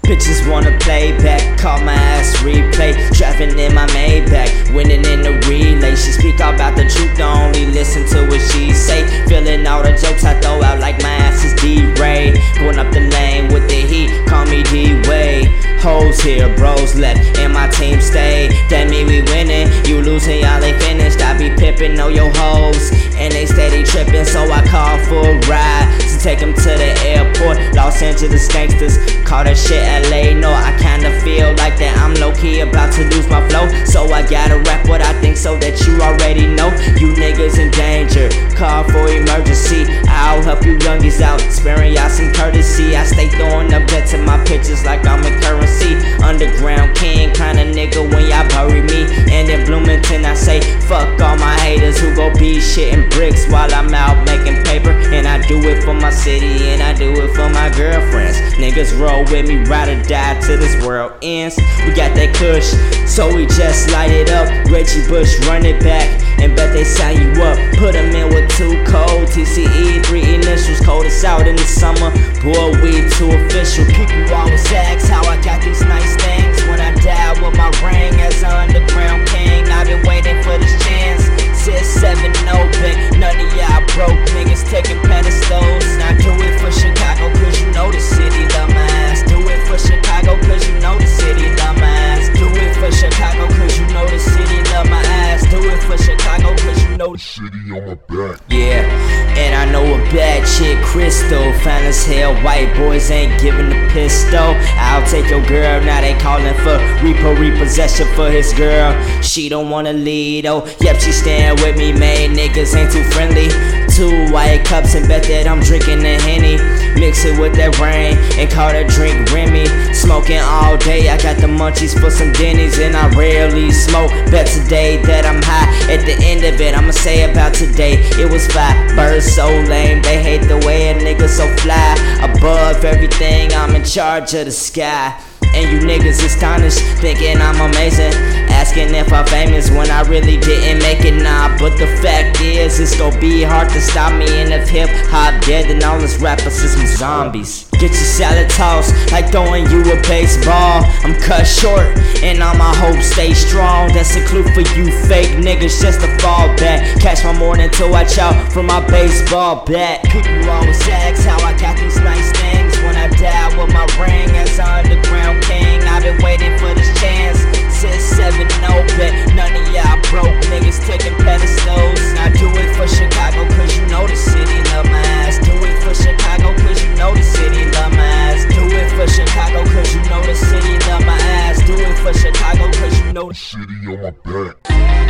Bitches wanna play back, call my ass replay. Driving in my Maybach, winning in the relay. She speak all about the truth, don't only listen to what she say. Feeling all the jokes I throw out like my ass is D-Ray. Going up the lane with the heat, call me D-Way. Hoes here, bros left, and my team stay. That mean we winning, you losing, y'all ain't finished. I be pimping on your hoes, and they steady tripping, so I call for a ride to take them to the airport. Los Angeles gangsters, call that shit LA. No, I kinda feel like that I'm low-key about to lose my flow, so I gotta rap what I think so that you already know. You niggas in danger, call for emergency. I'll help you youngies out, sparing y'all some courtesy. I stay throwing up bets in my pictures like I'm a currency. Underground king kinda nigga when y'all bury me. And in Bloomington I say fuck all my haters who go be shitting bricks while I'm out making paper. And I do it for my city and I do it for my girlfriends. Niggas roll with me, ride or die till this world ends. We got that kush, so we just light it up. Reggie Bush run it back and bet they sign you up. Put them in with too cold, TCE, 3 initials. Coldest out in the summer, boy we too official. People always ask how I got these nice things. When I die with my ring as an underground king, I've been waiting for this chance. 6-7 open, none of y'all broke niggas taking pedestals. I do it for Chicago cause you know the city love my ass. Do it for Chicago cause you know the city love my ass. Do it for Chicago cause you know the city love my ass. Do it for Chicago cause you know the city on my back. Yeah, and I know a bad chick, Crystal, fine as hell. White boys ain't giving the pistol. I'll take your girl, now they calling for repossession for his girl. She don't wanna lead, oh, yep, she stand with me, man. Niggas ain't too friendly. 2 white cups and bet that I'm drinking the Henny. Mix it with that rain and call that drink Remy. Smoking all day, I got the munchies for some Denny's. And I rarely smoke, bet today that I'm high. At the end of it, I'ma say about today, it was fly. Birds so lame, they hate the way a nigga so fly. Above everything, I'm in charge of the sky. And you niggas astonished, thinking I'm amazing, asking if I'm famous when I really didn't make it, nah. But the fact is, it's gon' be hard to stop me. And if hip-hop dead, then all these rappers is some zombies. Get your salad tossed like throwing you a baseball. I'm cut short and all my hopes stay strong. That's a clue for you fake niggas just to fall back. Catch my morning till I chow from my baseball bat. People always ask how I got these nice things. When I die with my ring as an underground king, I've been waiting for this chance. 6-7 open, none of y'all broke niggas taking pedestals. I do it for Chicago cause you know the city love my ass. Do it for Chicago cause you know the city love my ass. Do it for Chicago cause you know the city love my ass. Do it for Chicago cause you know the city on my back.